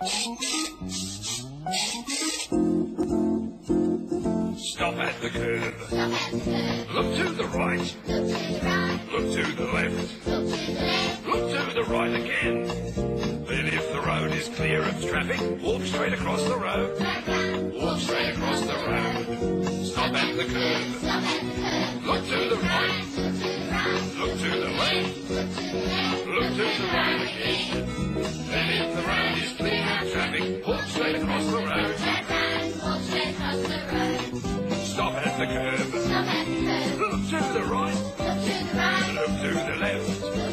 Stop at the curb. Look to the right. Look to the left. Look to the right again. Then if the road is clear of traffic, walk straight across the road. Walk straight across the road. Stop at the curb. Look to the right. Look to the left. Look to the right again. Then if the road is clear of traffic, walk straight across the road. Stop at the curb. Look to the right. Look to the left.